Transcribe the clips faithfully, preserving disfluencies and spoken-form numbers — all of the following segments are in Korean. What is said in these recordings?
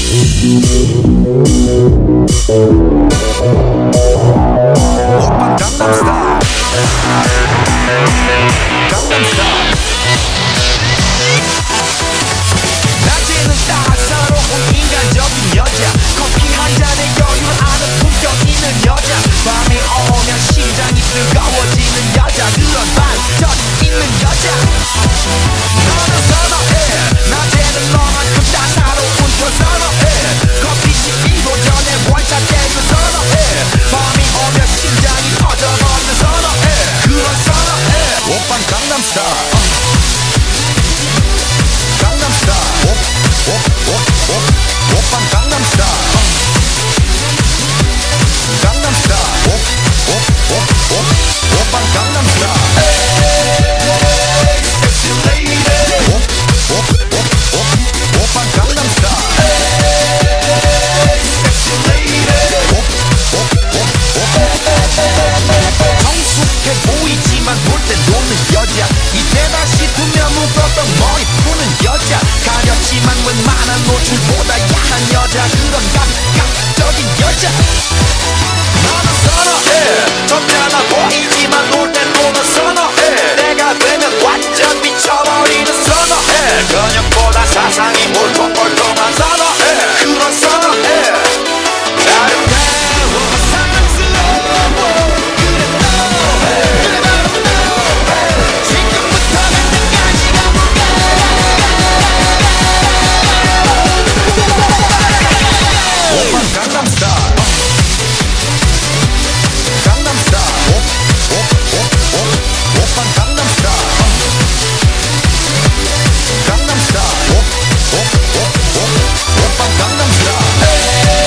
오빤 강남스타일 강남스타일 낮에는 따사로운 인간적인 여자 커피 한 잔에 여유를 아는 품격 있는 여자 밤이 오면 심장이 뜨거워지는 여자 그런 반전 있는 여자 너는 선어해 낮에는 너만큼 따사로운 걸 선어해 커피 식기도 전에 원샷 때도 선어해 밤이 오면 심장이 터져버리는 선어해 그런 선어해 오빤 강남스타일 강남스타일 오빤 강남스타일 강남스타일 오빤 강남스타일 섹시 레이디 오빤 강남스타일 섹시 레이디 성숙해 보이지만 볼 땐 노는 여자 이때다 싶으면 묶었던 머리 푸는 여자 가렸지만 웬만한 노출보다 야한 여자 그런 감각적인 여자 나는 선어해 점잖아 보이지만 놀 땐 노는 선어해 내가 되면 완전 미쳐버리는 선어해 근육보다 사상이 몰통몰통한 선어해 그런 선어해 아름다워 사랑스러워 그래 너해 그래 바로 너해 지금부터 갈 때까지가 뭔가 오빤 강남스타일 강남스타일 오빤 강남스타일 강남스타일 오빤 강남스타일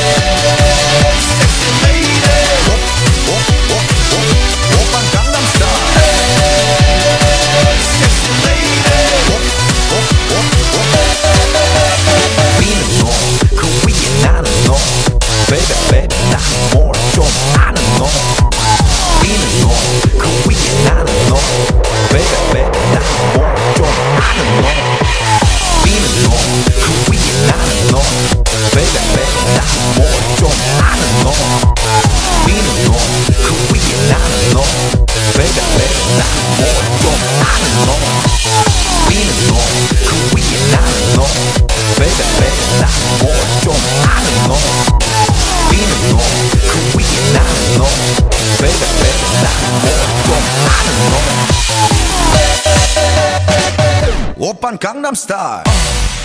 섹시 레이디 오빤 강남스타일 섹시 레이디 비는 너그 위에 나는 너 Baby baby 나는 뭘 좀 아는 너 비는 너그 위에 나는 너 Baby baby 나는 뭘 좀 아는 너 비는 너그 위에 나는 너 Baby baby 나는 뭘 좀 아는 너 비는 너그 위에 나는 너 Baby baby 나는 뭘 좀 아는 너 비는 너그 위에 나는 너 Baby baby 나는 뭘 좀 아는 너 비는 너그 위에 나는 너 Baby baby 나는 뭘 좀 아는 너 오빤 강남스타일